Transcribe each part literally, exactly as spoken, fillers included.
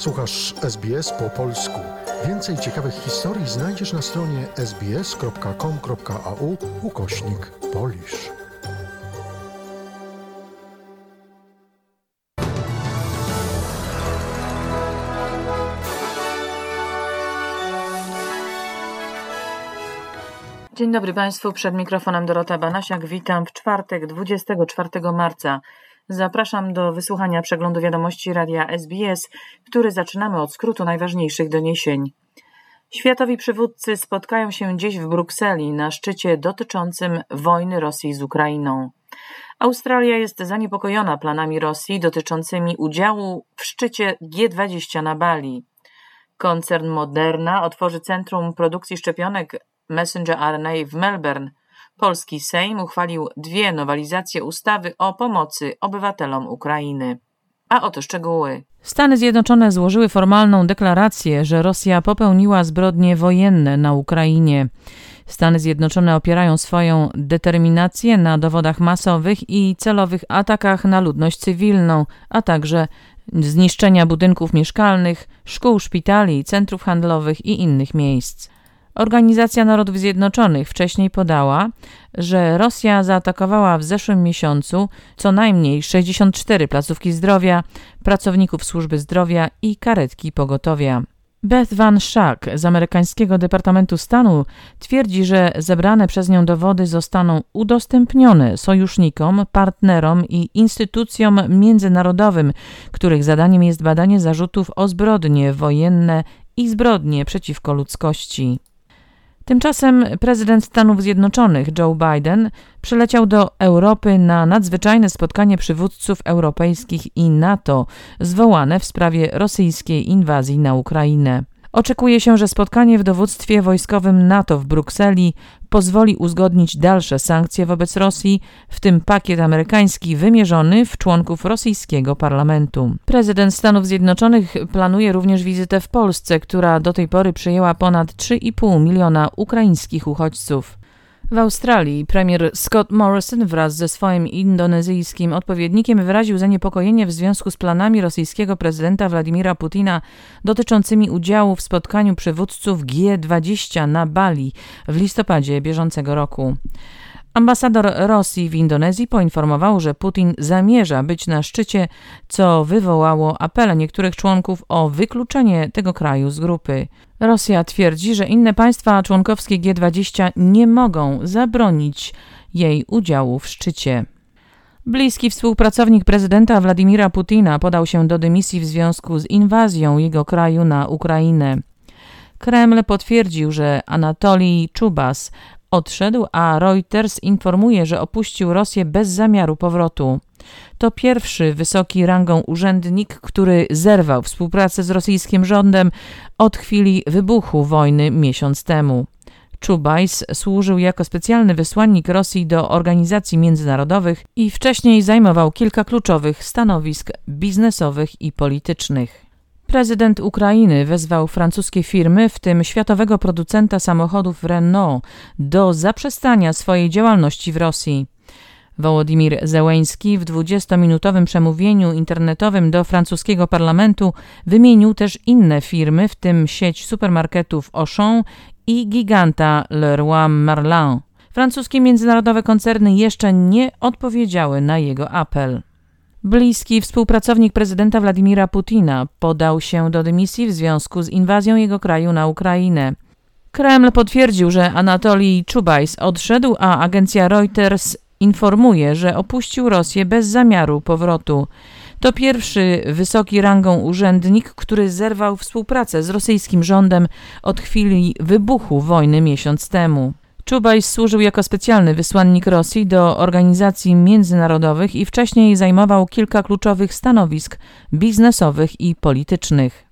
Słuchasz S B S po polsku. Więcej ciekawych historii znajdziesz na stronie sbs.com.au ukośnik Polish. Dzień dobry Państwu, przed mikrofonem Dorota Banasiak. Witam w czwartek, dwudziestego czwartego marca. Zapraszam do wysłuchania przeglądu wiadomości radia S B S, który zaczynamy od skrótu najważniejszych doniesień. Światowi przywódcy spotkają się dziś w Brukseli na szczycie dotyczącym wojny Rosji z Ukrainą. Australia jest zaniepokojona planami Rosji dotyczącymi udziału w szczycie G dwadzieścia na Bali. Koncern Moderna otworzy centrum produkcji szczepionek Messenger R N A w Melbourne. Polski Sejm uchwalił dwie nowelizacje ustawy o pomocy obywatelom Ukrainy. A oto szczegóły. Stany Zjednoczone złożyły formalną deklarację, że Rosja popełniła zbrodnie wojenne na Ukrainie. Stany Zjednoczone opierają swoją determinację na dowodach masowych i celowych atakach na ludność cywilną, a także zniszczenia budynków mieszkalnych, szkół, szpitali, centrów handlowych i innych miejsc. Organizacja Narodów Zjednoczonych wcześniej podała, że Rosja zaatakowała w zeszłym miesiącu co najmniej sześćdziesiąt cztery placówki zdrowia, pracowników służby zdrowia i karetki pogotowia. Beth Van Schaak z amerykańskiego Departamentu Stanu twierdzi, że zebrane przez nią dowody zostaną udostępnione sojusznikom, partnerom i instytucjom międzynarodowym, których zadaniem jest badanie zarzutów o zbrodnie wojenne i zbrodnie przeciwko ludzkości. Tymczasem prezydent Stanów Zjednoczonych Joe Biden przyleciał do Europy na nadzwyczajne spotkanie przywódców europejskich i NATO zwołane w sprawie rosyjskiej inwazji na Ukrainę. Oczekuje się, że spotkanie w dowództwie wojskowym NATO w Brukseli pozwoli uzgodnić dalsze sankcje wobec Rosji, w tym pakiet amerykański wymierzony w członków rosyjskiego parlamentu. Prezydent Stanów Zjednoczonych planuje również wizytę w Polsce, która do tej pory przyjęła ponad trzy i pół miliona ukraińskich uchodźców. W Australii premier Scott Morrison wraz ze swoim indonezyjskim odpowiednikiem wyraził zaniepokojenie w związku z planami rosyjskiego prezydenta Władimira Putina dotyczącymi udziału w spotkaniu przywódców G dwadzieścia na Bali w listopadzie bieżącego roku. Ambasador Rosji w Indonezji poinformował, że Putin zamierza być na szczycie, co wywołało apele niektórych członków o wykluczenie tego kraju z grupy. Rosja twierdzi, że inne państwa członkowskie G dwadzieścia nie mogą zabronić jej udziału w szczycie. Bliski współpracownik prezydenta Władimira Putina podał się do dymisji w związku z inwazją jego kraju na Ukrainę. Kreml potwierdził, że Anatolij Czubas odszedł, a Reuters informuje, że opuścił Rosję bez zamiaru powrotu. To pierwszy wysoki rangą urzędnik, który zerwał współpracę z rosyjskim rządem od chwili wybuchu wojny miesiąc temu. Czubajs służył jako specjalny wysłannik Rosji do organizacji międzynarodowych i wcześniej zajmował kilka kluczowych stanowisk biznesowych i politycznych. Prezydent Ukrainy wezwał francuskie firmy, w tym światowego producenta samochodów Renault, do zaprzestania swojej działalności w Rosji. Wołodymyr Zełenski w dwudziestominutowym przemówieniu internetowym do francuskiego parlamentu wymienił też inne firmy, w tym sieć supermarketów Auchan i giganta Leroy Merlin. Francuskie międzynarodowe koncerny jeszcze nie odpowiedziały na jego apel. Bliski współpracownik prezydenta Władimira Putina podał się do dymisji w związku z inwazją jego kraju na Ukrainę. Kreml potwierdził, że Anatolij Czubajs odszedł, a agencja Reuters informuje, że opuścił Rosję bez zamiaru powrotu. To pierwszy wysoki rangą urzędnik, który zerwał współpracę z rosyjskim rządem od chwili wybuchu wojny miesiąc temu. Czubajs służył jako specjalny wysłannik Rosji do organizacji międzynarodowych i wcześniej zajmował kilka kluczowych stanowisk biznesowych i politycznych.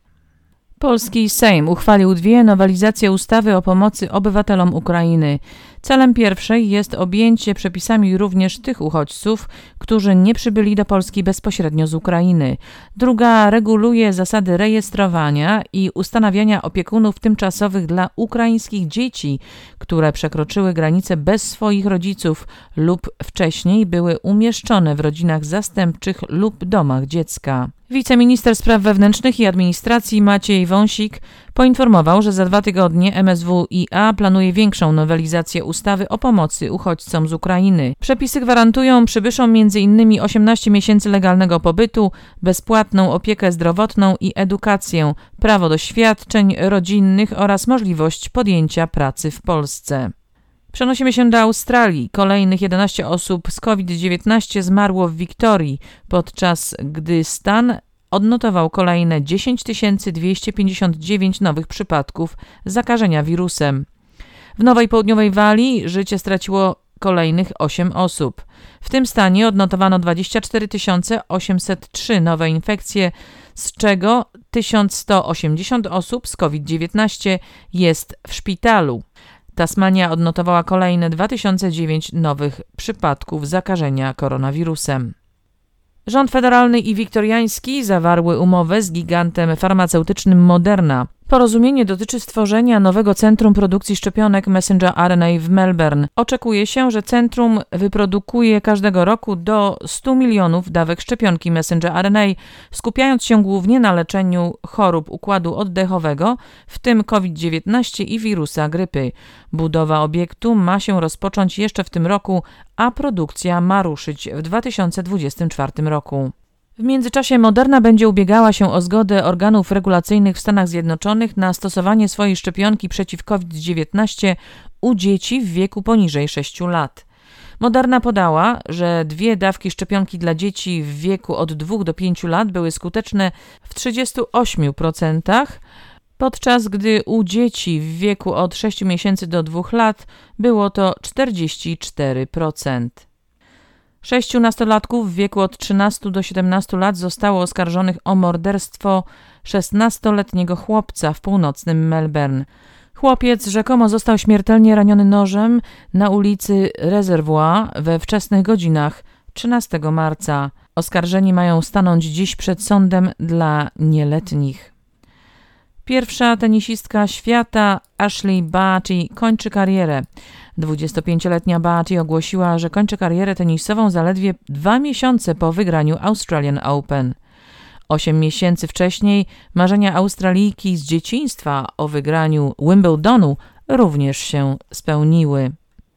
Polski Sejm uchwalił dwie nowelizacje ustawy o pomocy obywatelom Ukrainy. Celem pierwszej jest objęcie przepisami również tych uchodźców, którzy nie przybyli do Polski bezpośrednio z Ukrainy. Druga reguluje zasady rejestrowania i ustanawiania opiekunów tymczasowych dla ukraińskich dzieci, które przekroczyły granicę bez swoich rodziców lub wcześniej były umieszczone w rodzinach zastępczych lub domach dziecka. Wiceminister Spraw Wewnętrznych i Administracji Maciej Wąsik poinformował, że za dwa tygodnie M S W I A planuje większą nowelizację ustawy o pomocy uchodźcom z Ukrainy. Przepisy gwarantują przybyszom między innymi osiemnaście miesięcy legalnego pobytu, bezpłatną opiekę zdrowotną i edukację, prawo do świadczeń rodzinnych oraz możliwość podjęcia pracy w Polsce. Przenosimy się do Australii. Kolejnych jedenaście osób z COVID dziewiętnaście zmarło w Wiktorii, podczas gdy stan odnotował kolejne dziesięć tysięcy dwieście pięćdziesiąt dziewięć nowych przypadków zakażenia wirusem. W Nowej Południowej Walii życie straciło kolejnych osiem osób. W tym stanie odnotowano dwadzieścia cztery tysiące osiemset trzy nowe infekcje, z czego tysiąc sto osiemdziesiąt osób z COVID dziewiętnaście jest w szpitalu. Tasmania odnotowała kolejne dwa tysiące dziewięć nowych przypadków zakażenia koronawirusem. Rząd federalny i wiktoriański zawarły umowę z gigantem farmaceutycznym Moderna. Porozumienie dotyczy stworzenia nowego centrum produkcji szczepionek messenger R N A w Melbourne. Oczekuje się, że centrum wyprodukuje każdego roku do stu milionów dawek szczepionki messenger R N A, skupiając się głównie na leczeniu chorób układu oddechowego, w tym COVID dziewiętnaście i wirusa grypy. Budowa obiektu ma się rozpocząć jeszcze w tym roku, a produkcja ma ruszyć w dwa tysiące dwudziestym czwartym roku. W międzyczasie Moderna będzie ubiegała się o zgodę organów regulacyjnych w Stanach Zjednoczonych na stosowanie swojej szczepionki przeciw COVID dziewiętnaście u dzieci w wieku poniżej sześciu lat. Moderna podała, że dwie dawki szczepionki dla dzieci w wieku od dwóch do pięciu lat były skuteczne w trzydziestu ośmiu procentach, podczas gdy u dzieci w wieku od sześciu miesięcy do dwóch lat było to czterdzieści cztery procent. Sześciu nastolatków w wieku od trzynastu do siedemnastu lat zostało oskarżonych o morderstwo szesnastoletniego chłopca w północnym Melbourne. Chłopiec rzekomo został śmiertelnie raniony nożem na ulicy Reservoir we wczesnych godzinach trzynastego marca. Oskarżeni mają stanąć dziś przed sądem dla nieletnich. Pierwsza tenisistka świata Ashleigh Barty kończy karierę. dwudziestopięcioletnia Barty ogłosiła, że kończy karierę tenisową zaledwie dwa miesiące po wygraniu Australian Open. Osiem miesięcy wcześniej marzenia Australijki z dzieciństwa o wygraniu Wimbledonu również się spełniły.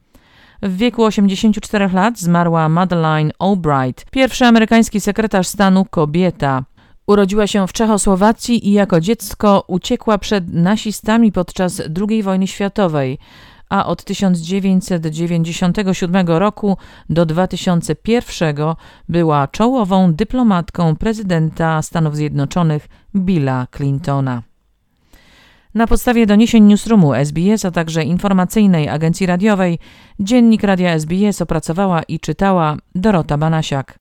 W wieku osiemdziesięciu czterech lat zmarła Madeleine Albright, pierwszy amerykański sekretarz stanu kobieta. Urodziła się w Czechosłowacji i jako dziecko uciekła przed nazistami podczas drugiej wojny światowej, a od tysiąc dziewięćset dziewięćdziesiątego siódmego roku do dwa tysiące pierwszego była czołową dyplomatką prezydenta Stanów Zjednoczonych Billa Clintona. Na podstawie doniesień Newsroomu S B S, a także informacyjnej agencji radiowej, dziennik Radia S B S opracowała i czytała Dorota Banasiak.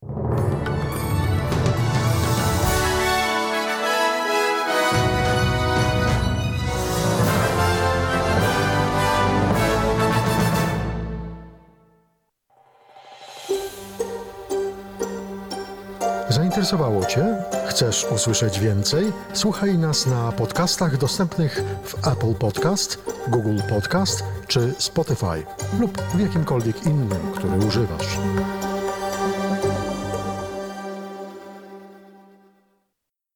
Zainteresowało Cię? Chcesz usłyszeć więcej? Słuchaj nas na podcastach dostępnych w Apple Podcast, Google Podcast czy Spotify lub w jakimkolwiek innym, który używasz.